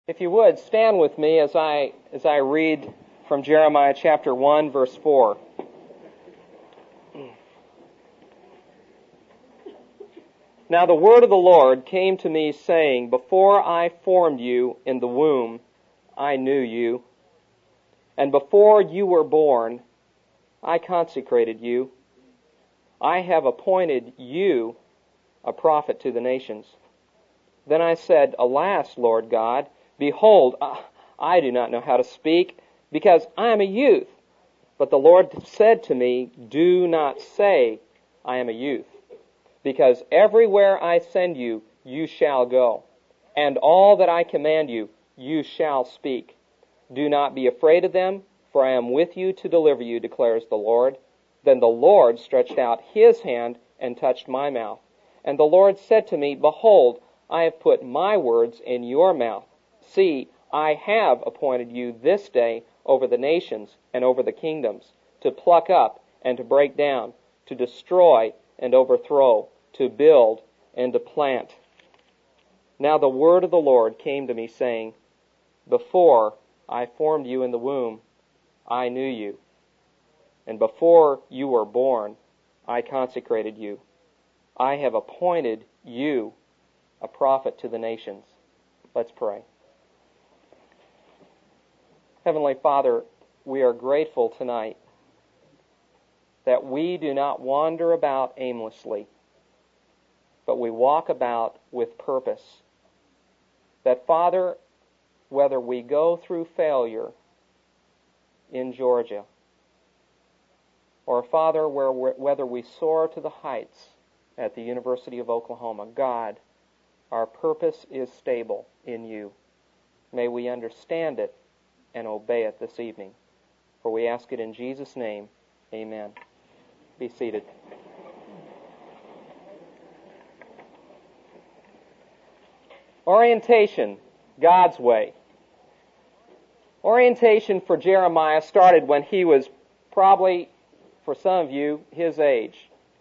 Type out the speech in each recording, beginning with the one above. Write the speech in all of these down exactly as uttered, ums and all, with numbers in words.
If you would, stand with me as I as I read from Jeremiah chapter one, verse four. Now the word of the Lord came to me, saying, Before I formed you in the womb, I knew you. And before you were born, I consecrated you. I have appointed you a prophet to the nations. Then I said, Alas, Lord God, behold, I do not know how to speak, because I am a youth. But the Lord said to me, Do not say, I am a youth, because everywhere I send you, you shall go, and all that I command you, you shall speak. Do not be afraid of them, for I am with you to deliver you, declares the Lord. Then the Lord stretched out his hand and touched my mouth. And the Lord said to me, Behold, I have put my words in your mouth. See, I have appointed you this day over the nations and over the kingdoms, to pluck up and to break down, to destroy and overthrow, to build and to plant. Now the word of the Lord came to me, saying, Before I formed you in the womb, I knew you. And before you were born, I consecrated you. I have appointed you a prophet to the nations. Let's pray. Heavenly Father, we are grateful tonight that we do not wander about aimlessly, but we walk about with purpose. That, Father, whether we go through failure in Georgia, or, Father, where whether we soar to the heights at the University of Oklahoma, God, our purpose is stable in you. May we understand it and obey it this evening. For we ask it in Jesus' name. Amen. Be seated. Orientation, God's way. Orientation for Jeremiah started when he was probably, for some of you, his age.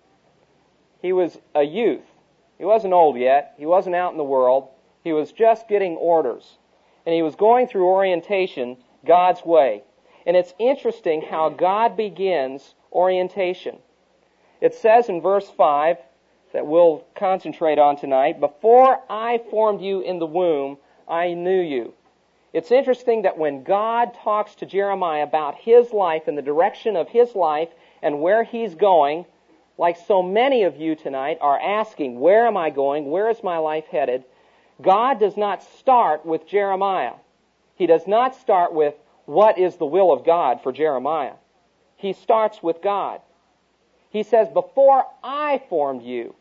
He was a youth. He wasn't old yet. He wasn't out in the world. He was just getting orders. And he was going through orientation God's way. And it's interesting how God begins orientation. It says in verse five, that we'll concentrate on tonight, Before I formed you in the womb, I knew you. It's interesting that when God talks to Jeremiah about his life and the direction of his life and where he's going, like so many of you tonight are asking, where am I going? Where is my life headed? God does not start with Jeremiah. He does not start with what is the will of God for Jeremiah. He starts with God. He says, Before I formed you,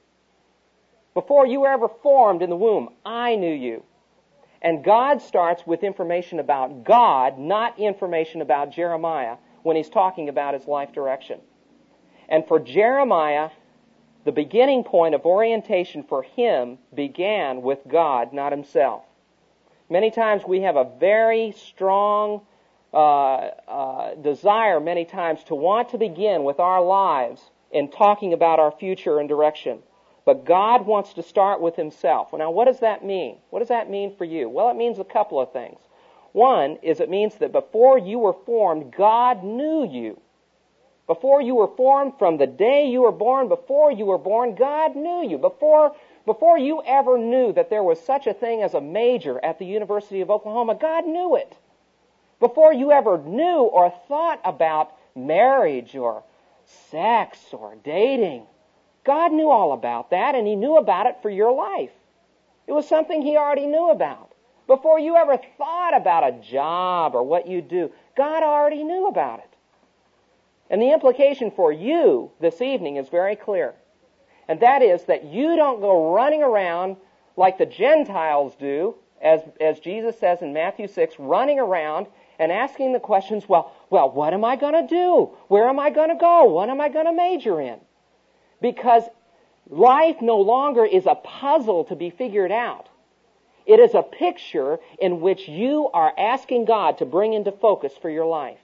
before you were ever formed in the womb, I knew you. And God starts with information about God, not information about Jeremiah, when he's talking about his life direction. And for Jeremiah, the beginning point of orientation for him began with God, not himself. Many times we have a very strong uh, uh, desire, many times, to want to begin with our lives in talking about our future and direction. But God wants to start with himself. Now, what does that mean? What does that mean for you? Well, it means a couple of things. One is it means that before you were formed, God knew you. Before you were formed, from the day you were born, before you were born, God knew you. Before, before you ever knew that there was such a thing as a major at the University of Oklahoma, God knew it. Before you ever knew or thought about marriage or sex or dating, God knew all about that, and he knew about it for your life. It was something he already knew about. Before you ever thought about a job or what you do, God already knew about it. And the implication for you this evening is very clear. And that is that you don't go running around like the Gentiles do, as, as Jesus says in Matthew six, running around and asking the questions, well, well, what am I going to do? Where am I going to go? What am I going to major in? Because life no longer is a puzzle to be figured out. It is a picture in which you are asking God to bring into focus for your life.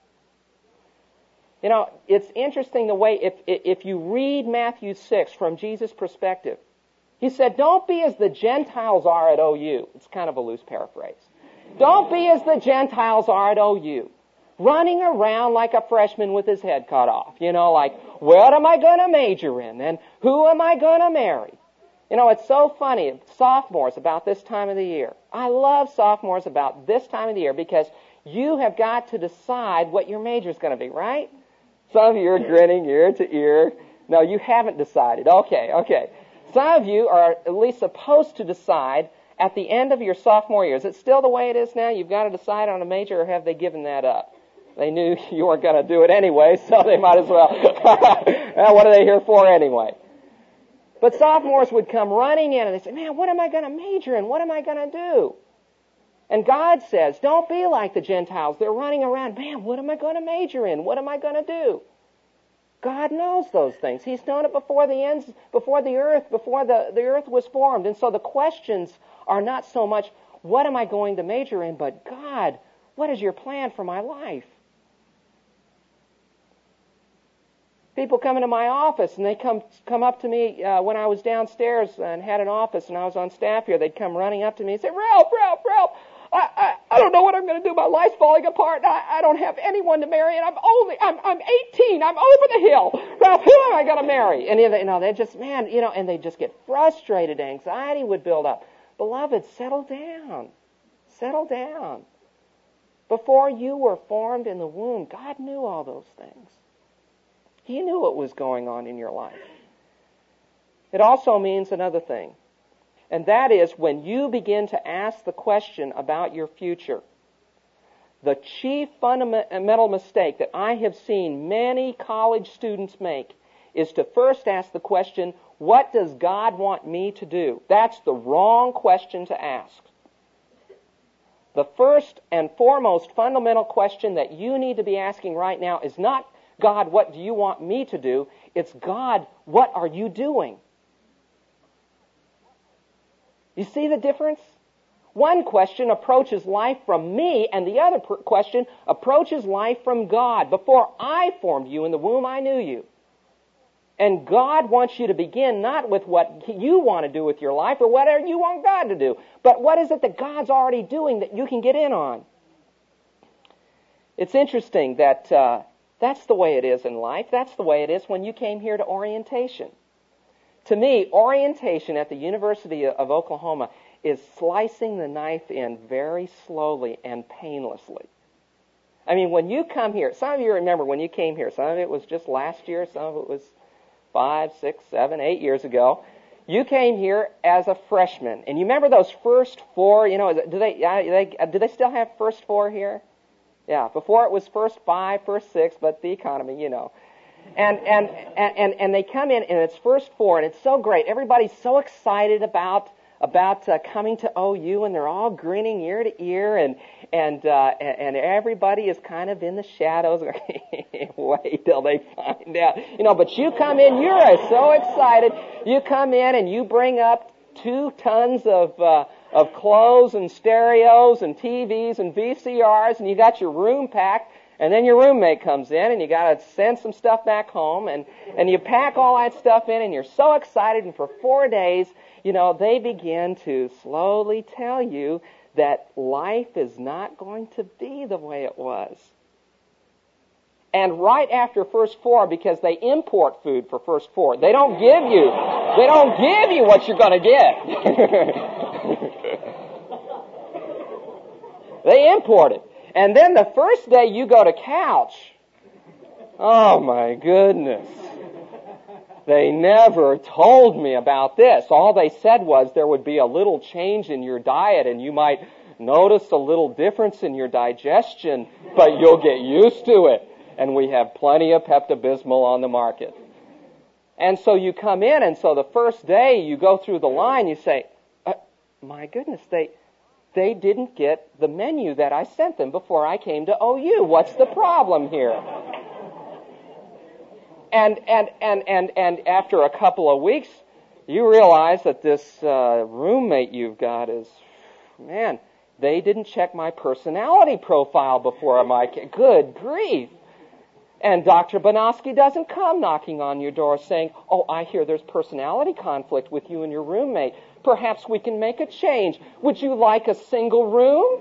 You know, it's interesting the way, if if you read Matthew six from Jesus' perspective, he said, don't be as the Gentiles are at O U. It's kind of a loose paraphrase. Don't be as the Gentiles are at O U, running around like a freshman with his head cut off. You know, like, what am I going to major in? And who am I going to marry? You know, it's so funny, sophomores about this time of the year. I love sophomores about this time of the year because you have got to decide what your major is going to be, right? Some of you are grinning ear to ear. No, you haven't decided. Okay, okay. Some of you are at least supposed to decide at the end of your sophomore year. Is it still the way it is now? You've got to decide on a major, or have they given that up? They knew you weren't going to do it anyway, so they might as well. Well, what are they here for anyway? But sophomores would come running in and they say, man, what am I going to major in? What am I going to do? And God says, don't be like the Gentiles. They're running around, man, what am I going to major in? What am I going to do? God knows those things. He's known it before the ends, before the earth, before the, the earth was formed. And so the questions are not so much, what am I going to major in? But God, what is your plan for my life? People come into my office and they come come up to me uh, when I was downstairs and had an office and I was on staff here. They'd come running up to me and say, Ralph, Ralph, Ralph, I, I, I don't know what I'm going to do. My life's falling apart. And I, I don't have anyone to marry, and I'm only I'm I'm eighteen. I'm over the hill. Ralph, who am I going to marry? And you know, they just man, you know, and they just get frustrated. Anxiety would build up. Beloved, settle down, settle down. Before you were formed in the womb, God knew all those things. He knew what was going on in your life. It also means another thing, and that is when you begin to ask the question about your future, the chief fundamental mistake that I have seen many college students make is to first ask the question, what does God want me to do? That's the wrong question to ask. The first and foremost fundamental question that you need to be asking right now is not, God, what do you want me to do? It's, God, what are you doing? You see the difference? One question approaches life from me, and the other pr- question approaches life from God. Before I formed you in the womb, I knew you. And God wants you to begin not with what you want to do with your life or whatever you want God to do, but what is it that God's already doing that you can get in on? It's interesting that uh, that's the way it is in life. That's the way it is when you came here to orientation. To me, orientation at the University of Oklahoma is slicing the knife in very slowly and painlessly. I mean, when you come here, some of you remember when you came here, some of it was just last year, some of it was five, six, seven, eight years ago. You came here as a freshman, and you remember those first four, you know, do they, uh, they do they still have first four here? Yeah, before it was first five, first six, but the economy, you know. And, and, and, and they come in and it's first four and it's so great. Everybody's so excited about, about uh, coming to O U and they're all grinning ear to ear and, and, uh, and everybody is kind of in the shadows. Wait till they find out. You know, but you come in, you're so excited. You come in and you bring up two tons of, uh, of clothes and stereos and T Vs and V C Rs and you got your room packed. And then your roommate comes in and you got to send some stuff back home and, and you pack all that stuff in and you're so excited, and for four days, you know, they begin to slowly tell you that life is not going to be the way it was. And right after first four, because they import food for first four, they don't give you, they don't give you what you're going to get. They import it. And then the first day you go to couch, oh my goodness, they never told me about this. All they said was there would be a little change in your diet and you might notice a little difference in your digestion, but you'll get used to it. And we have plenty of Pepto-Bismol on the market. And so you come in, and so the first day you go through the line, you say, uh, my goodness, they... They didn't get the menu that I sent them before I came to O U. What's the problem here? And and and and and after a couple of weeks, you realize that this uh, roommate you've got is, man, they didn't check my personality profile before my. Good grief! And Doctor Bonoski doesn't come knocking on your door saying, oh, I hear there's personality conflict with you and your roommate. Perhaps we can make a change. Would you like a single room?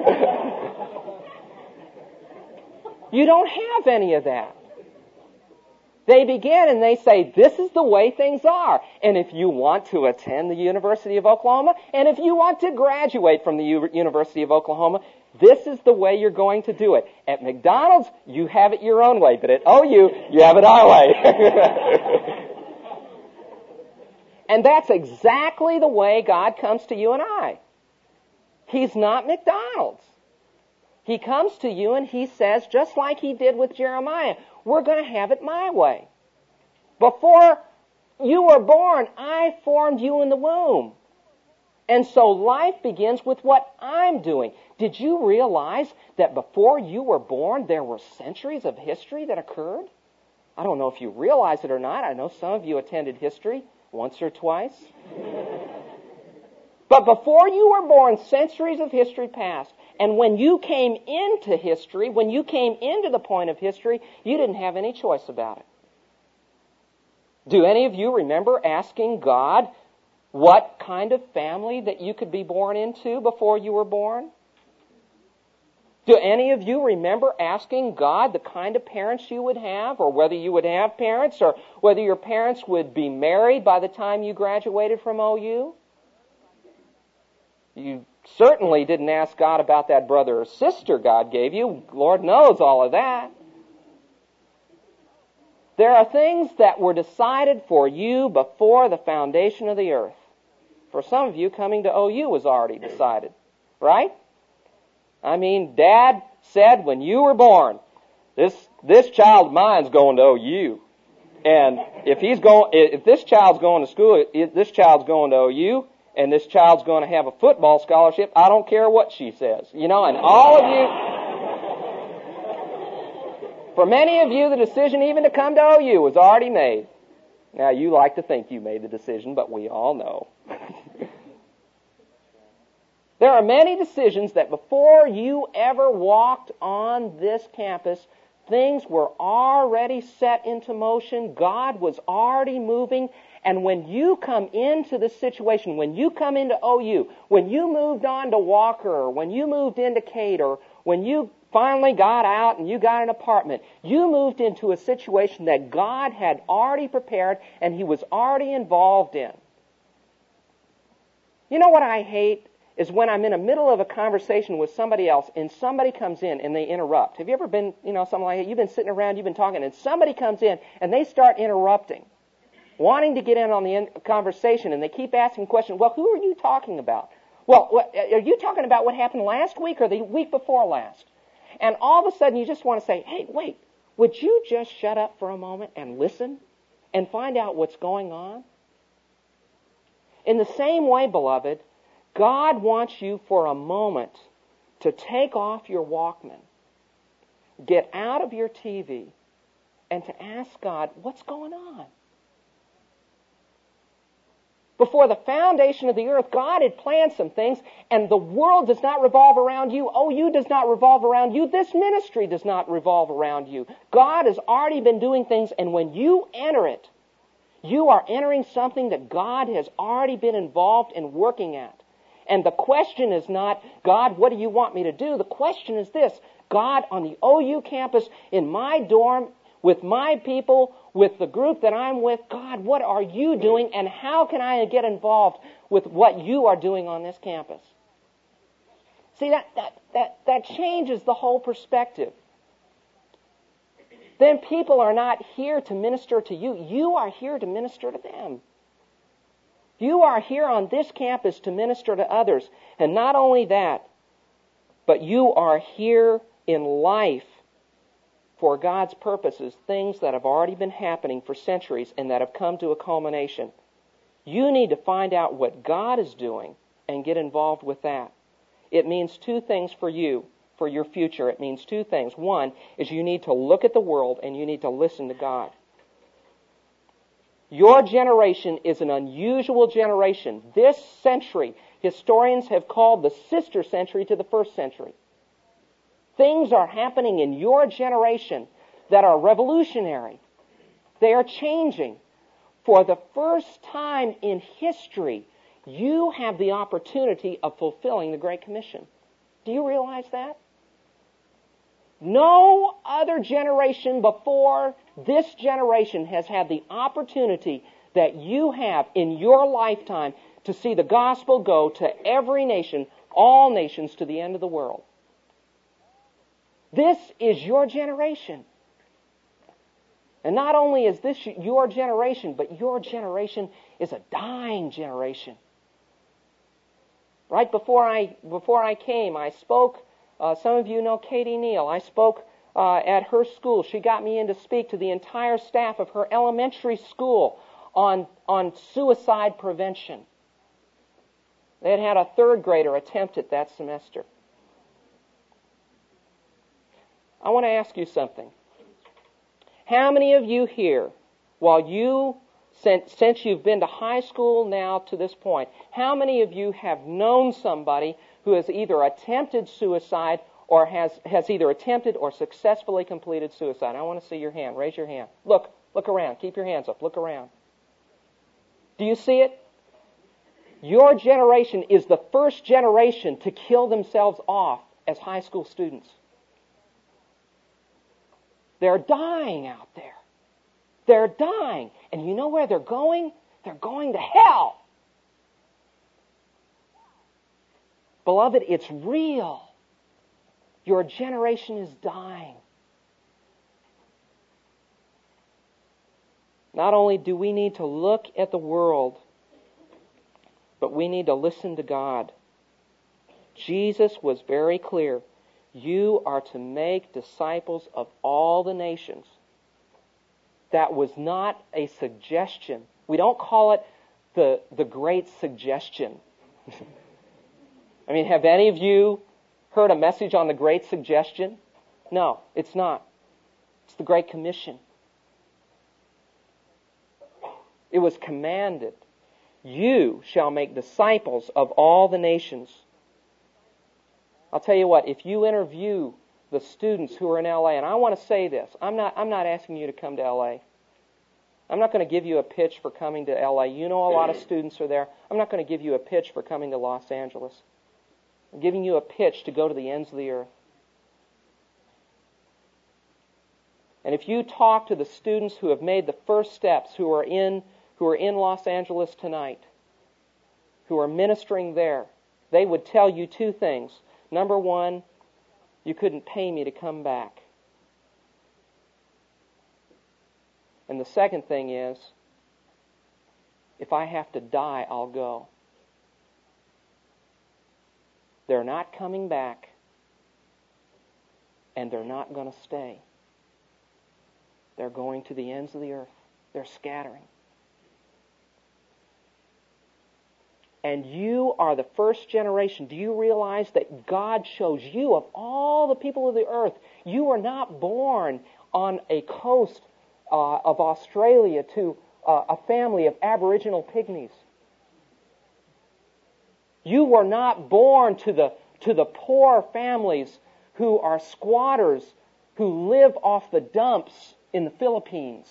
You don't have any of that. They begin and they say, this is the way things are. And if you want to attend the University of Oklahoma, and if you want to graduate from the U- University of Oklahoma, this is the way you're going to do it. At McDonald's, you have it your own way, but at O U, you have it our way. And that's exactly the way God comes to you and I. He's not McDonald's. He comes to you and he says, just like he did with Jeremiah, we're going to have it my way. Before you were born, I formed you in the womb. And so life begins with what I'm doing. Did you realize that before you were born, there were centuries of history that occurred? I don't know if you realize it or not. I know some of you attended history once or twice. But before you were born, centuries of history passed. And when you came into history, when you came into the point of history, you didn't have any choice about it. Do any of you remember asking God what kind of family that you could be born into before you were born? Do any of you remember asking God the kind of parents you would have, or whether you would have parents, or whether your parents would be married by the time you graduated from O U? You certainly didn't ask God about that brother or sister God gave you. Lord knows all of that. There are things that were decided for you before the foundation of the earth. For some of you, coming to O U was already decided, right? I mean, Dad said when you were born, this this child of mine's going to O U, and if he's going, if this child's going to school, if this child's going to O U, and this child's going to have a football scholarship, I don't care what she says, you know. And all of you, for many of you, the decision even to come to O U was already made. Now, you like to think you made the decision, but we all know. There are many decisions that before you ever walked on this campus, things were already set into motion. God was already moving. And when you come into this situation, when you come into O U, when you moved on to Walker, or when you moved into Cade, or when you finally got out and you got an apartment, you moved into a situation that God had already prepared and He was already involved in. You know what I hate? Is when I'm in the middle of a conversation with somebody else and somebody comes in and they interrupt. Have you ever been, you know, something like that? You've been sitting around, you've been talking, and somebody comes in and they start interrupting, wanting to get in on the in- conversation, and they keep asking questions. Well, who are you talking about? Well, what, are you talking about what happened last week or the week before last? And all of a sudden you just want to say, hey, wait, would you just shut up for a moment and listen and find out what's going on? In the same way, beloved, God wants you for a moment to take off your Walkman, get out of your T V, and to ask God, what's going on? Before the foundation of the earth, God had planned some things, and the world does not revolve around you. O U does not revolve around you. This ministry does not revolve around you. God has already been doing things, and when you enter it, you are entering something that God has already been involved in working at. And the question is not, God, what do you want me to do? The question is this, God, on the O U campus, in my dorm, with my people, with the group that I'm with, God, what are you doing, and how can I get involved with what you are doing on this campus? See, that, that, that, that changes the whole perspective. Then people are not here to minister to you. You are here to minister to them. You are here on this campus to minister to others. And not only that, but you are here in life for God's purposes, things that have already been happening for centuries and that have come to a culmination. You need to find out what God is doing and get involved with that. It means two things for you, for your future. It means two things. One is you need to look at the world and you need to listen to God. Your generation is an unusual generation. This century, historians have called the sister century to the first century. Things are happening in your generation that are revolutionary. They are changing. For the first time in history, you have the opportunity of fulfilling the Great Commission. Do you realize that? No other generation before this generation has had the opportunity that you have in your lifetime to see the gospel go to every nation, all nations, to the end of the world. This is your generation. And not only is this your generation, but your generation is a dying generation. Right before I before I came, I spoke. Uh, some of you know Katie Neal. I spoke uh, at her school. She got me in to speak to the entire staff of her elementary school on on suicide prevention. They had had a third grader attempt it that semester. I want to ask you something. How many of you here, while you, since, since you've been to high school now to this point, how many of you have known somebody who has either attempted suicide or has, has either attempted or successfully completed suicide? I want to see your hand. Raise your hand. Look, look around. Keep your hands up. Look around. Do you see it? Your generation is the first generation to kill themselves off as high school students. They're dying out there. They're dying. And you know where they're going? They're going to hell. Beloved, it's real. Your generation is dying. Not only do we need to look at the world, but we need to listen to God. Jesus was very clear. You are to make disciples of all the nations. That was not a suggestion. We don't call it the, the great suggestion. I mean, have any of you heard a message on the great suggestion? No, it's not. It's the Great Commission. It was commanded. You shall make disciples of all the nations. I'll tell you what, if you interview the students who are in L A, and I want to say this, I'm not, I'm not asking you to come to L A. I'm not going to give you a pitch for coming to L A. You know a lot of students are there. I'm not going to give you a pitch for coming to Los Angeles. I'm giving you a pitch to go to the ends of the earth. And if you talk to the students who have made the first steps, who are in, who are in Los Angeles tonight, who are ministering there, they would tell you two things. Number one, you couldn't pay me to come back. And the second thing is, if I have to die, I'll go. They're not coming back, and they're not going to stay. They're going to the ends of the earth. They're scattering. And you are the first generation. Do you realize that God chose you, of all the people of the earth, you were not born on a coast uh, of Australia to uh, a family of Aboriginal pygmies. You were not born to the, to the poor families who are squatters, who live off the dumps in the Philippines.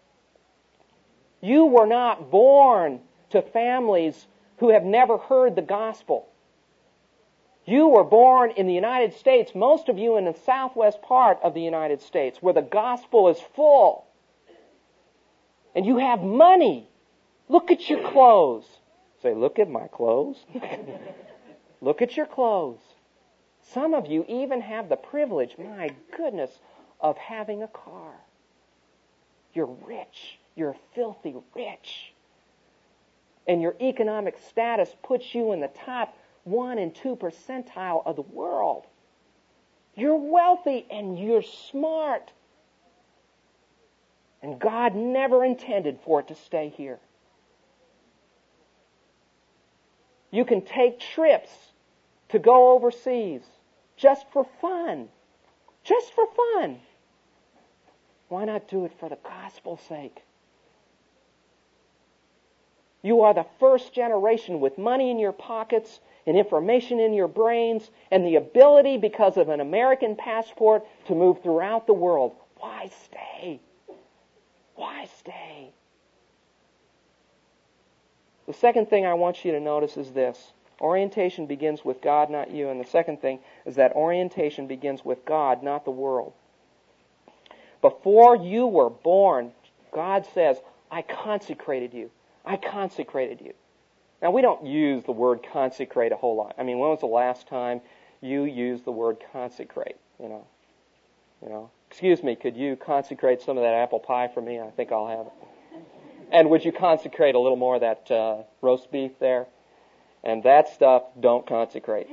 You were not born to families who have never heard the gospel. You were born in the United States, most of you in the southwest part of the United States, where the gospel is full. And you have money. Look at your clothes. Say, look at my clothes. Look at your clothes. Some of you even have the privilege, my goodness, of having a car. You're rich. You're filthy rich. And your economic status puts you in the top one and two percentile of the world. You're wealthy and you're smart. And God never intended for it to stay here. You can take trips to go overseas just for fun. Just for fun. Why not do it for the gospel's sake? You are the first generation with money in your pockets and information in your brains and the ability, because of an American passport, to move throughout the world. Why stay? Why stay? The second thing I want you to notice is this. Orientation begins with God, not you. And the second thing is that orientation begins with God, not the world. Before you were born, God says, I consecrated you. I consecrated you. Now, we don't use the word consecrate a whole lot. I mean, when was the last time you used the word consecrate? You know, you know. Excuse me, could you consecrate some of that apple pie for me? I think I'll have it. And would you consecrate a little more of that uh, roast beef there? And that stuff, don't consecrate.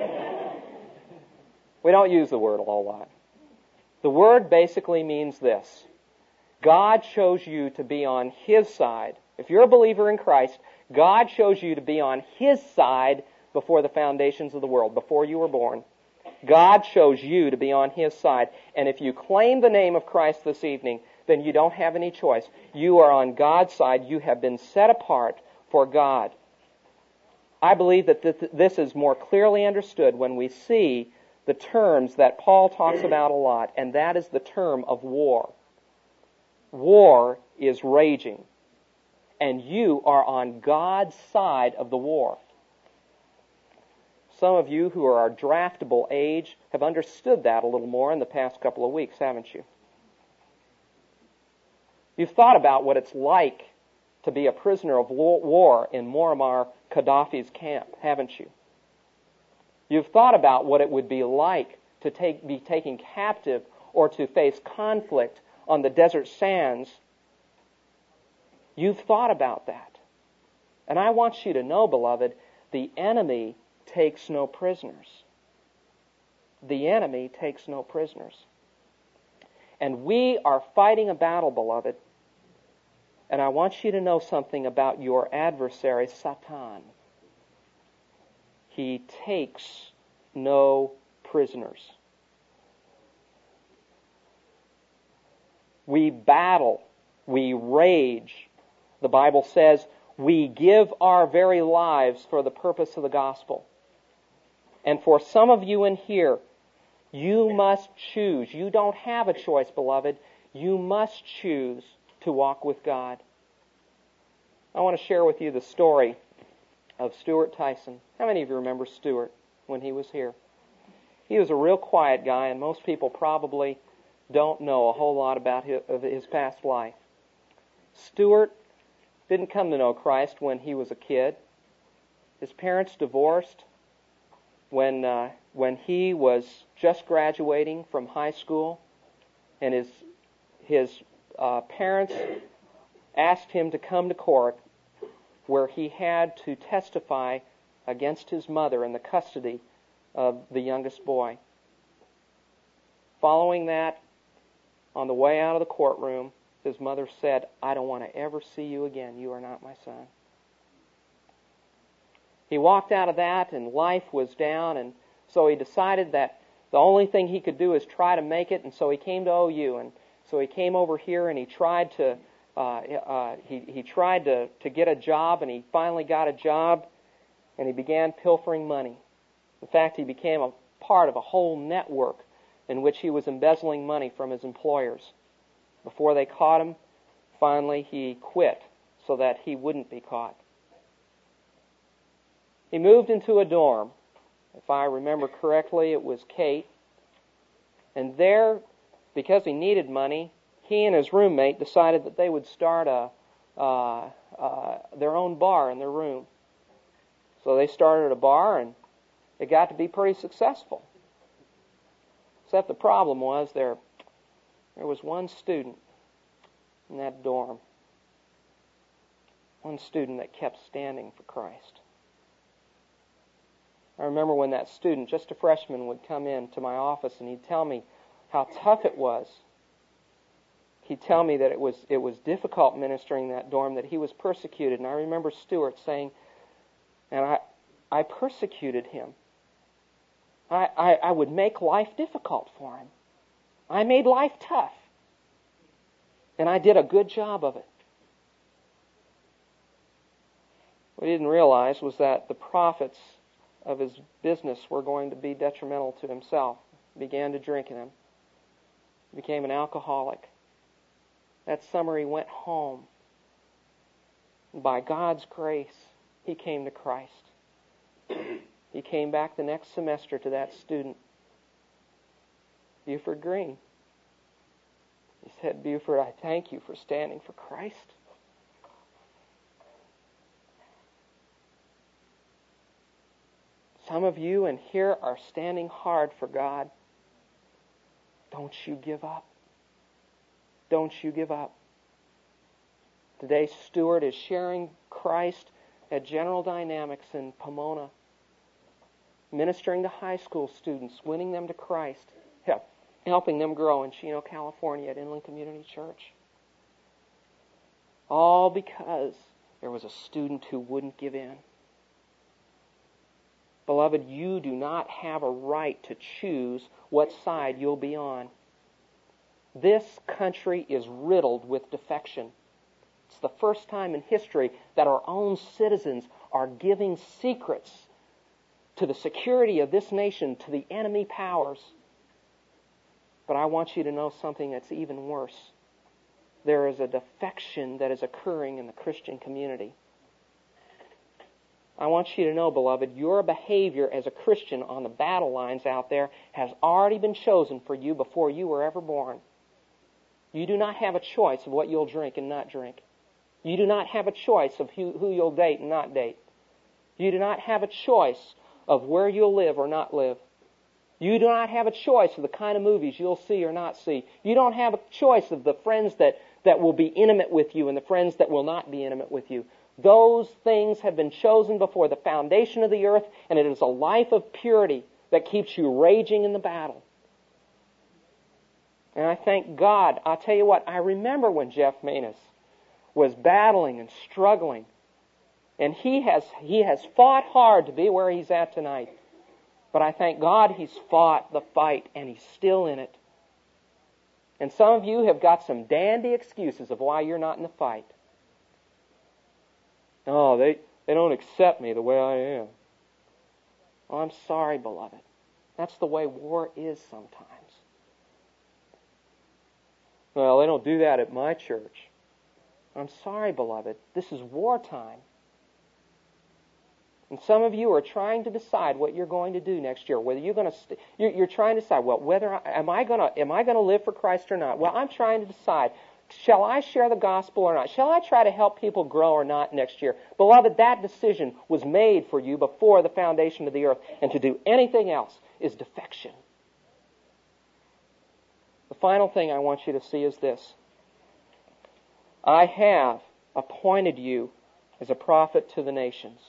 We don't use the word a whole lot. The word basically means this. God chose you to be on His side. If you're a believer in Christ, God chose you to be on His side before the foundations of the world, before you were born. God chose you to be on His side. And if you claim the name of Christ this evening, then you don't have any choice. You are on God's side. You have been set apart for God. I believe that th- this is more clearly understood when we see the terms that Paul talks about a lot, and that is the term of war. War is raging, and you are on God's side of the war. Some of you who are our draftable age have understood that a little more in the past couple of weeks, haven't you? You've thought about what it's like to be a prisoner of war in Muammar Gaddafi's camp, haven't you? You've thought about what it would be like to take, be taken captive or to face conflict on the desert sands. You've thought about that. And I want you to know, beloved, the enemy takes no prisoners. The enemy takes no prisoners. And we are fighting a battle, beloved. And I want you to know something about your adversary, Satan. He takes no prisoners. We battle. We rage. The Bible says we give our very lives for the purpose of the gospel. And for some of you in here, you must choose. You don't have a choice, beloved. You must choose to walk with God. I want to share with you the story of Stuart Tyson. How many of you remember Stuart when he was here? He was a real quiet guy, and most people probably don't know a whole lot about his, of his past life. Stuart didn't come to know Christ when he was a kid. His parents divorced when uh, when he was just graduating from high school, and his his uh, parents asked him to come to court where he had to testify against his mother in the custody of the youngest boy. Following that, on the way out of the courtroom, his mother said, "I don't want to ever see you again. You are not my son." He walked out of that, and life was down, and so he decided that the only thing he could do is try to make it, and so he came to O U, and so he came over here, and he tried to uh, uh, he he tried to to get a job, and he finally got a job, and he began pilfering money. In fact, he became a part of a whole network in which he was embezzling money from his employers. Before they caught him, finally he quit so that he wouldn't be caught. He moved into a dorm. If I remember correctly, it was Kate. And there, because he needed money, he and his roommate decided that they would start a uh, uh, their own bar in their room. So they started a bar, and it got to be pretty successful. Except the problem was there, there was one student in that dorm. One student that kept standing for Christ. I remember when that student, just a freshman, would come in to my office and he'd tell me how tough it was. He'd tell me that it was it was difficult ministering in that dorm, that he was persecuted. And I remember Stuart saying, and I I persecuted him. I, I, I would make life difficult for him. I made life tough. And I did a good job of it. What he didn't realize was that the profits of his business were going to be detrimental to himself. He began to drink in him. He became an alcoholic. That summer he went home. And by God's grace, he came to Christ. He came back the next semester to that student, Buford Green. He said, Buford, I thank you for standing for Christ. Some of you in here are standing hard for God. Don't you give up. Don't you give up. Today, Stuart is sharing Christ at General Dynamics in Pomona, ministering to high school students, winning them to Christ, helping them grow in Chino, California at Inland Community Church. All because there was a student who wouldn't give in. Beloved, you do not have a right to choose what side you'll be on. This country is riddled with defection. It's the first time in history that our own citizens are giving secrets to the security of this nation to the enemy powers. But I want you to know something that's even worse. There is a defection that is occurring in the Christian community. I want you to know, beloved, your behavior as a Christian on the battle lines out there has already been chosen for you before you were ever born. You do not have a choice of what you'll drink and not drink. You do not have a choice of who, who you'll date and not date. You do not have a choice of where you'll live or not live. You do not have a choice of the kind of movies you'll see or not see. You don't have a choice of the friends that, that will be intimate with you and the friends that will not be intimate with you. Those things have been chosen before the foundation of the earth, and it is a life of purity that keeps you raging in the battle. And I thank God. I'll tell you what, I remember when Jeff Manus was battling and struggling, and he has he has fought hard to be where he's at tonight. But I thank God he's fought the fight, and he's still in it. And some of you have got some dandy excuses of why you're not in the fight. Oh, they, they don't accept me the way I am. Oh, I'm sorry, beloved. That's the way war is sometimes. Well, they don't do that at my church. I'm sorry, beloved. This is wartime. And some of you are trying to decide what you're going to do next year. Whether you're going to, st- you're, you're trying to decide. Well, whether I, am I going to am I going to live for Christ or not? Well, I'm trying to decide. Shall I share the gospel or not? Shall I try to help people grow or not next year? Beloved, that decision was made for you before the foundation of the earth. And to do anything else is defection. The final thing I want you to see is this. I have appointed you as a prophet to the nations.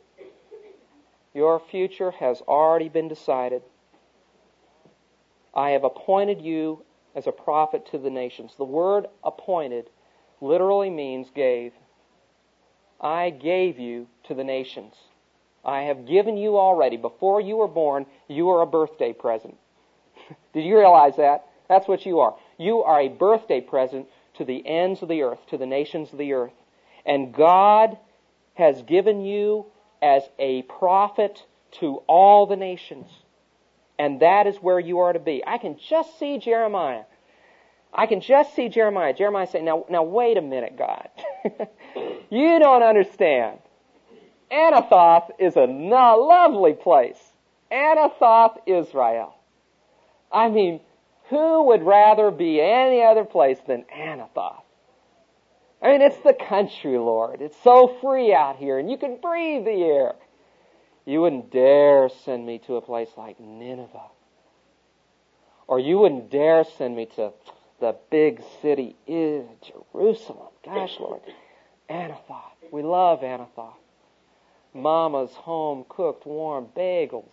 Your future has already been decided. I have appointed you as a prophet to the nations. The word appointed literally means gave. I gave you to the nations. I have given you already. Before you were born, you were a birthday present. Did you realize that? That's what you are. You are a birthday present to the ends of the earth, to the nations of the earth. And God has given you as a prophet to all the nations. And that is where you are to be. I can just see Jeremiah. I can just see Jeremiah. Jeremiah saying, now, now wait a minute, God. You don't understand. Anathoth is a no- lovely place. Anathoth, Israel. I mean, who would rather be any other place than Anathoth? I mean, it's the country, Lord. It's so free out here, and you can breathe the air. You wouldn't dare send me to a place like Nineveh. Or you wouldn't dare send me to the big city, is Jerusalem. Gosh, Lord. Anathoth. We love Anathoth. Mama's home-cooked warm bagels.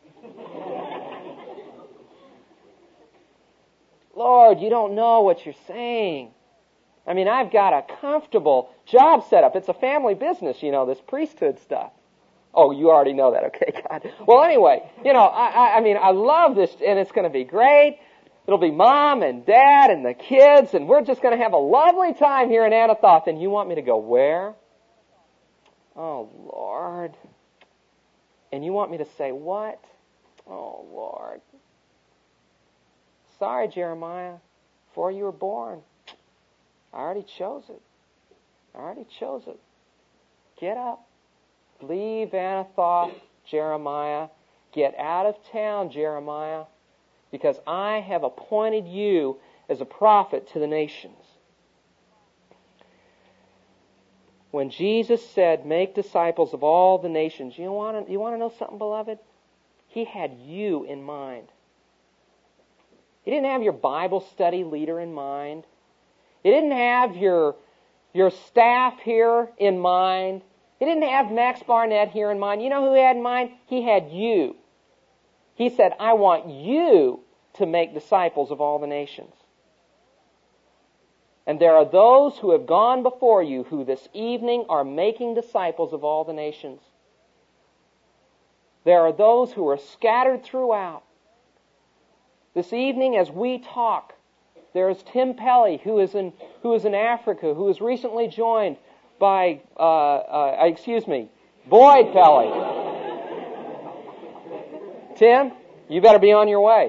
Lord, you don't know what you're saying. I mean, I've got a comfortable job set up. It's a family business, you know, this priesthood stuff. Oh, you already know that. Okay, God. Well, anyway, you know, I, I, I mean, I love this, and it's going to be great. It'll be Mom and Dad and the kids, and we're just going to have a lovely time here in Anathoth. And you want me to go where? Oh, Lord. And you want me to say what? Oh, Lord. Sorry, Jeremiah. before you were born. I already chose it. I already chose it. Get up. Leave Anathoth, Jeremiah. Get out of town, Jeremiah, because I have appointed you as a prophet to the nations. When Jesus said, make disciples of all the nations, you want to, you want to know something, beloved? He had you in mind. He didn't have your Bible study leader in mind. He didn't have your, your staff here in mind. He didn't have Max Barnett here in mind. You know who he had in mind? He had you. He said, I want you to make disciples of all the nations. And there are those who have gone before you who this evening are making disciples of all the nations. There are those who are scattered throughout. This evening as we talk, there is Tim Pelly, who is in, who is in Africa, who was recently joined by, uh, uh, excuse me, Boyd Pelly. Tim, you better be on your way.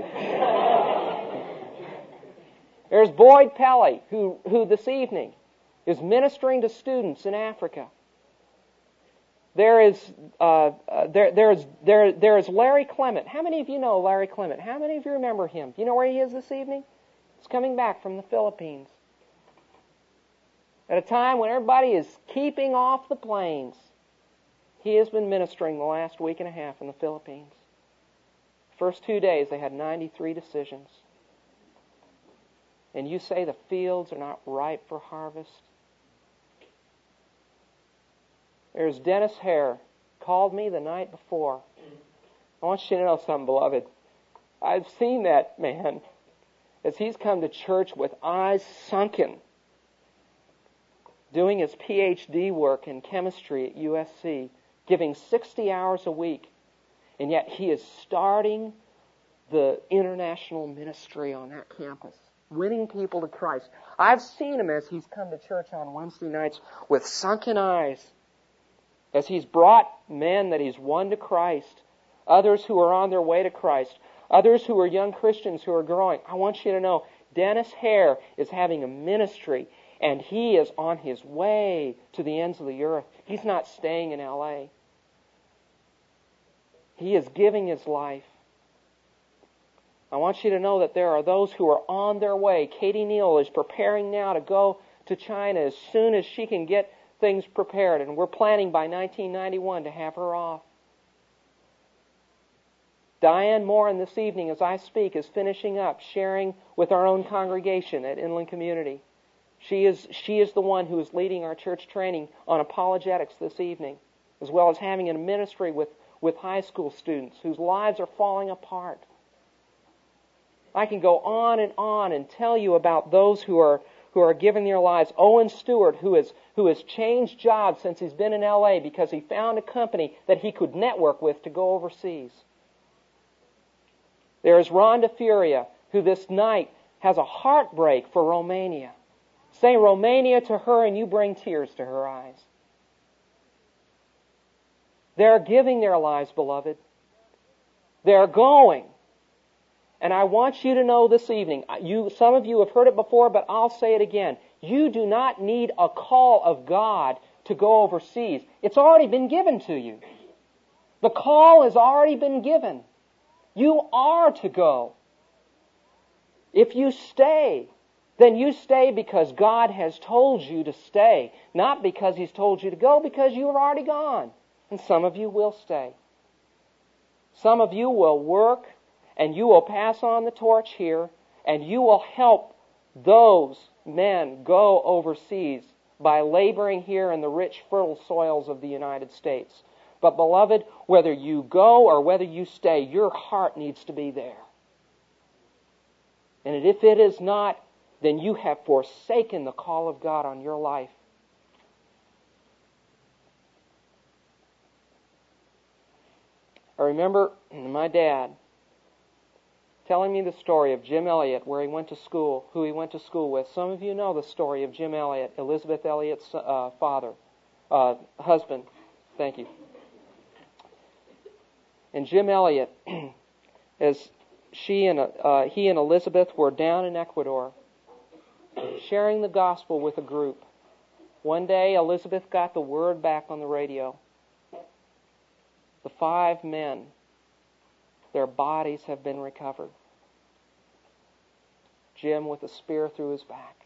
There's Boyd Pelly, who, who this evening is ministering to students in Africa. There is, uh, uh, there, there is, there, there is Larry Clement. How many of you know Larry Clement? How many of you remember him? Do you know where he is this evening? He's coming back from the Philippines. At a time when everybody is keeping off the planes, he has been ministering the last week and a half in the Philippines. First two days, they had ninety-three decisions. And you say the fields are not ripe for harvest. There's Dennis Hare, called me the night before. I want you to know something, beloved. I've seen that man as he's come to church with eyes sunken, doing his P H D work in chemistry at U S C, giving sixty hours a week, and yet he is starting the international ministry on that campus, winning people to Christ. I've seen him as he's come to church on Wednesday nights with sunken eyes, as he's brought men that he's won to Christ, others who are on their way to Christ, others who are young Christians who are growing. I want you to know, Dennis Hare is having a ministry, and he is on his way to the ends of the earth. He's not staying in L A. He is giving his life. I want you to know that there are those who are on their way. Katie Neal is preparing now to go to China as soon as she can get things prepared, and we're planning by nineteen ninety-one to have her off. Diane Morin this evening, as I speak, is finishing up, sharing with our own congregation at Inland Community. She is, she is the one who is leading our church training on apologetics this evening, as well as having a ministry with, with high school students whose lives are falling apart. I can go on and on and tell you about those who are who are giving their lives. Owen Stewart, who is who has changed jobs since he's been in L A because he found a company that he could network with to go overseas. There is Rhonda Furia, who this night has a heartbreak for Romania. Say Romania to her and you bring tears to her eyes. They're giving their lives, beloved. They're going. And I want you to know this evening, you, some of you have heard it before, but I'll say it again. You do not need a call of God to go overseas. It's already been given to you. The call has already been given. You are to go. If you stay, then you stay because God has told you to stay, not because He's told you to go, because you have already gone. And some of you will stay. Some of you will work, and you will pass on the torch here, and you will help those men go overseas by laboring here in the rich, fertile soils of the United States. But beloved, whether you go or whether you stay, your heart needs to be there. And if it is not, then you have forsaken the call of God on your life. I remember my dad telling me the story of Jim Elliot, where he went to school, who he went to school with. Some of you know the story of Jim Elliot, Elizabeth Elliot's uh, father, uh, husband. Thank you. And Jim Elliot, as she and uh, he and Elizabeth were down in Ecuador, sharing the gospel with a group. One day, Elizabeth got the word back on the radio. The five men, their bodies have been recovered. Jim with a spear through his back.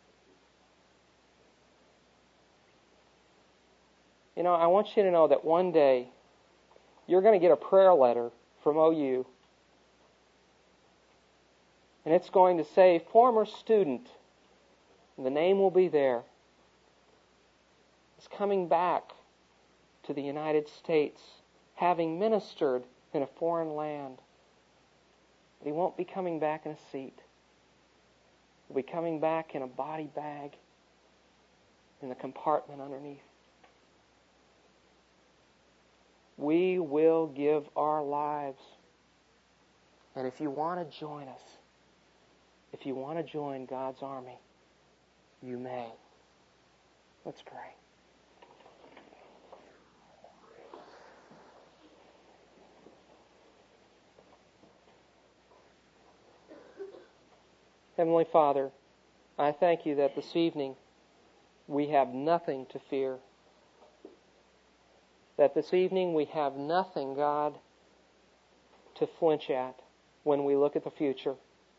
You know, I want you to know that one day you're going to get a prayer letter from O U, and it's going to say, former student, and the name will be there, is coming back to the United States, having ministered in a foreign land. But he won't be coming back in a seat. He'll be coming back in a body bag in the compartment underneath. We will give our lives. And if you want to join us, if you want to join God's army, you may. Let's pray. Heavenly Father, I thank you that this evening we have nothing to fear. That this evening we have nothing, God, to flinch at when we look at the future.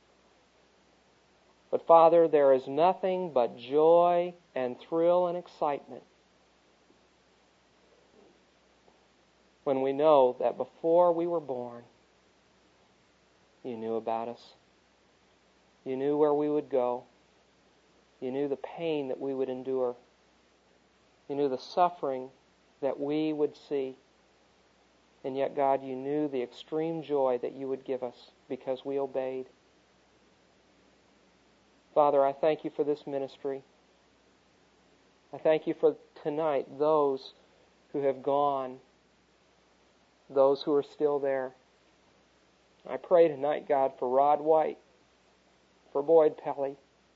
But Father, there is nothing but joy and thrill and excitement when we know that before we were born, you knew about us. You knew where we would go. You knew the pain that we would endure. You knew the suffering that we would see. And yet, God, you knew the extreme joy that you would give us because we obeyed. Father, I thank you for this ministry. I thank you for tonight, those who have gone, those who are still there. I pray tonight, God, for Rod White, for Boyd Pelly,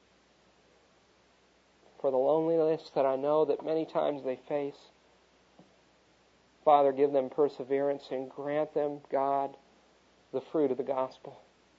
for the loneliness that I know that many times they face. Father, give them perseverance and grant them, God, the fruit of the gospel.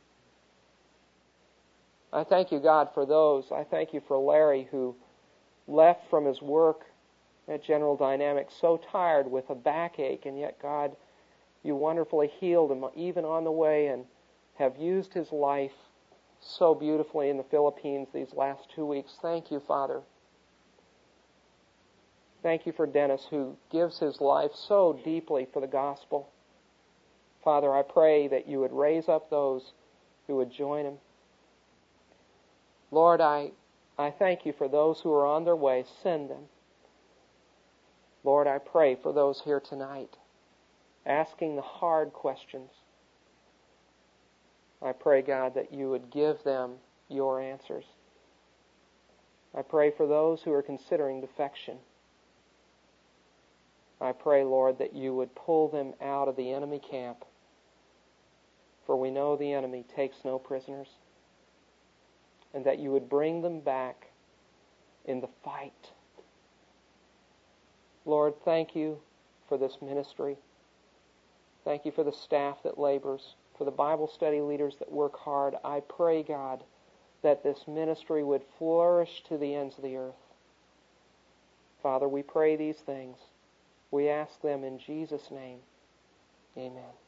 I thank you, God, for those. I thank you for Larry, who left from his work at General Dynamics so tired with a backache, and yet, God, you wonderfully healed him even on the way and have used his life so beautifully in the Philippines these last two weeks. Thank you, Father. Thank you for Dennis, who gives his life so deeply for the gospel. Father, I pray that you would raise up those who would join him. Lord, I, I thank you for those who are on their way. Send them. Lord, I pray for those here tonight, asking the hard questions. I pray, God, that you would give them your answers. I pray for those who are considering defection. I pray, Lord, that you would pull them out of the enemy camp. For we know the enemy takes no prisoners. And that you would bring them back in the fight. Lord, thank you for this ministry. Thank you for the staff that labors, for the Bible study leaders that work hard. I pray, God, that this ministry would flourish to the ends of the earth. Father, we pray these things. We ask them in Jesus' name. Amen.